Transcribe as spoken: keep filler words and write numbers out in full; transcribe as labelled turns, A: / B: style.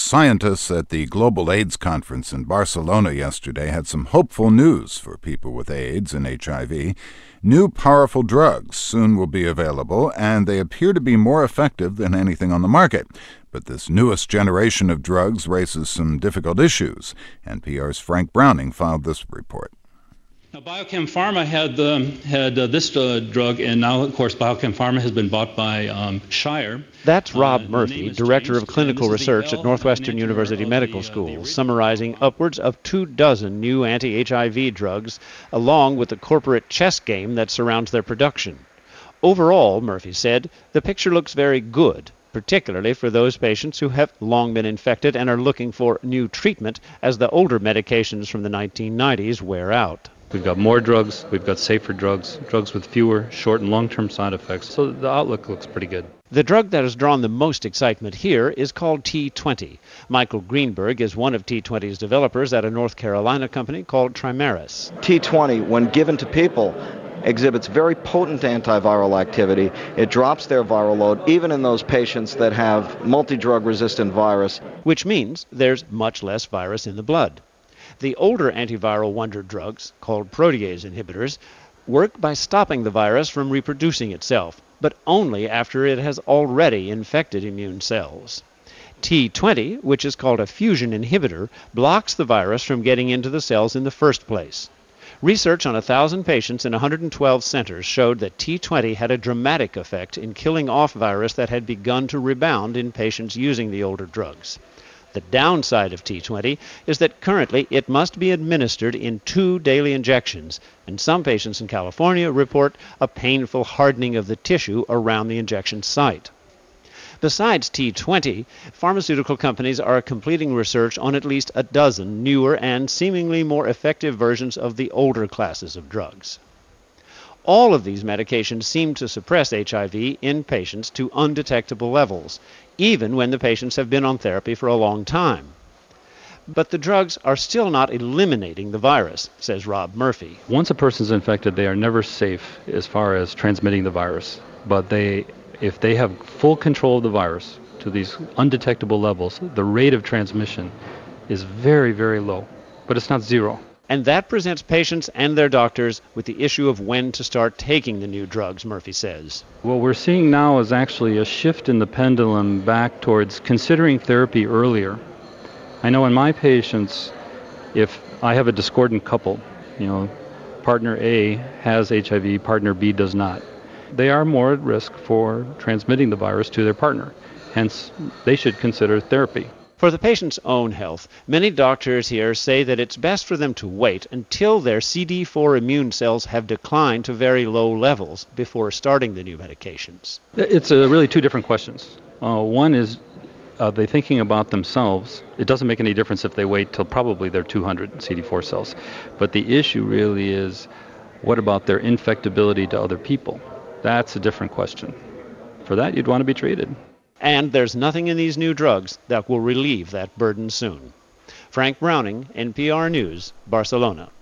A: Scientists at the Global AIDS Conference in Barcelona yesterday had some hopeful news for people with AIDS and H I V. New powerful drugs soon will be available, and they appear to be more effective than anything on the market. But this newest generation of drugs raises some difficult issues. N P R's Frank Browning filed this report.
B: Now, Biochem Pharma had uh, had uh, this uh, drug, and now, of course, Biochem Pharma has been bought by um, Shire.
C: That's Rob
B: uh,
C: Murphy, Director of Clinical Research at Northwestern University Medical School, summarizing upwards of two dozen new anti-H I V drugs, along with the corporate chess game that surrounds their production. Overall, Murphy said, the picture looks very good, particularly for those patients who have long been infected and are looking for new treatment as the older medications from the nineteen nineties wear out.
D: We've got more drugs, we've got safer drugs, drugs with fewer short and long-term side effects, so the outlook looks pretty good.
C: The drug that has drawn the most excitement here is called T twenty. Michael Greenberg is one of T twenty's developers at a North Carolina company called Trimeris.
E: T twenty, when given to people, exhibits very potent antiviral activity. It drops their viral load, even in those patients that have multi-drug resistant virus.
C: Which means there's much less virus in the blood. The older antiviral wonder drugs, called protease inhibitors, work by stopping the virus from reproducing itself, but only after it has already infected immune cells. T twenty, which is called a fusion inhibitor, blocks the virus from getting into the cells in the first place. Research on one thousand patients in one hundred twelve centers showed that T twenty had a dramatic effect in killing off virus that had begun to rebound in patients using the older drugs. The downside of T twenty is that currently it must be administered in two daily injections, and some patients in California report a painful hardening of the tissue around the injection site. Besides T twenty, pharmaceutical companies are completing research on at least a dozen newer and seemingly more effective versions of the older classes of drugs. All of these medications seem to suppress H I V in patients to undetectable levels, even when the patients have been on therapy for a long time. But the drugs are still not eliminating the virus, says Rob Murphy.
D: Once a person's infected, they are never safe as far as transmitting the virus. But they, if they have full control of the virus to these undetectable levels, the rate of transmission is very, very low. But it's not zero.
C: And that presents patients and their doctors with the issue of when to start taking the new drugs, Murphy says.
D: What we're seeing now is actually a shift in the pendulum back towards considering therapy earlier. I know in my patients, if I have a discordant couple, you know, partner A has H I V, partner B does not, they are more at risk for transmitting the virus to their partner. Hence, they should consider therapy.
C: For the patient's own health, many doctors here say that it's best for them to wait until their C D four immune cells have declined to very low levels before starting the new medications.
D: It's uh, really two different questions. Uh, one is, are they thinking about themselves? It doesn't make any difference if they wait till probably their two hundred C D four cells. But the issue really is, what about their infectability to other people? That's a different question. For that, you'd want to be treated.
C: And there's nothing in these new drugs that will relieve that burden soon. Frank Browning, N P R News, Barcelona.